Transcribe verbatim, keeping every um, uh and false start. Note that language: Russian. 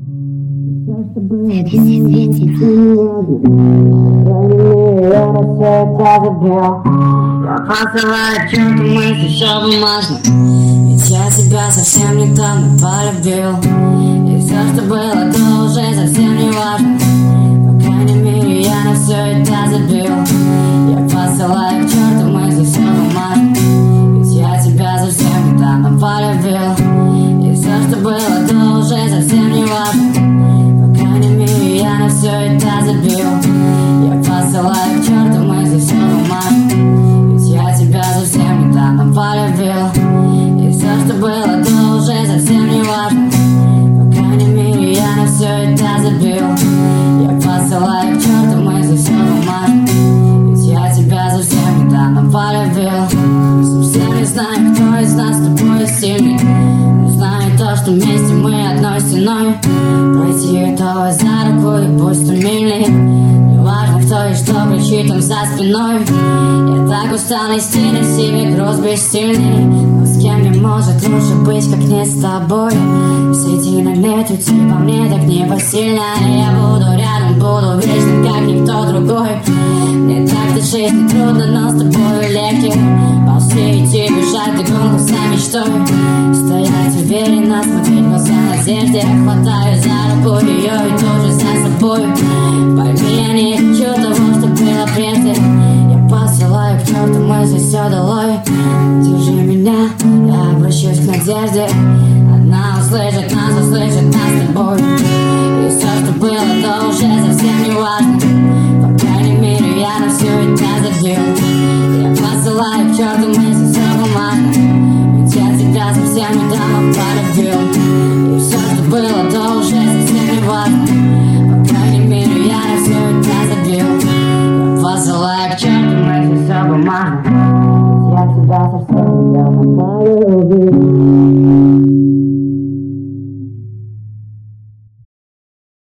Я посылаю чёрту мысли, всё бумажно. Ведь я тебя совсем недавно полюбил. И всё, что было, то уже совсем не важно. По крайней мере, я на всё это забил. Я посылаю к чёрту мысли, всё бумажно. Ведь я тебя совсем недавно полюбил. И всё, что было, то уже совсем не важно. По крайней мере, я на всё это забил. Я посылаю к чёрту мысли, всё бумажно. Ведь я тебя совсем недавно полюбил. И всё, что было, то уже совсем не важно. По крайней мере, я на всё это забил. Я посылаю к чёрту мысли, всё бумажно. Ведь я тебя совсем недавно полюбил. Совсем не знаю, кто из нас с тобой сильный. Но знаю то, что вместе мы одной стеной. Пройти готовы за руку и пусть умильный. Неважно, кто и что кричит там за спиной. Я так устал нести на себе груз бессильный. Но с кем мне может лучше быть, как не с тобой? Сиди на лету, типа мне так непосильно. Я буду рядом, буду вечным, как никто другой. Мне так-то жизнь не трудно, но с тобой легче. Ползти, идти, бежать, ты гонку за мечтой. Стоять уверенно, смотреть в глаза надежде. Хватаю за руку ее и тоже за собой. Пойми, я не хочу того, что было прежде. Я посылаю к черту мысли, все долой. Держи меня, я обращусь к надежде. Одна услышит нас, услышит нас с тобой. И все, что было, то уже совсем не важно. По крайней мере, я на все это забил. Я посылаю к черту мысли, все бумажно. Ведь я тебя совсем недавно полюбил. И все, что было, то уже совсем не важно. По крайней мере, я на все это забил. Я посылаю к черту мысли, все бумажно. Ведь я тебя совсем недавно полюбил.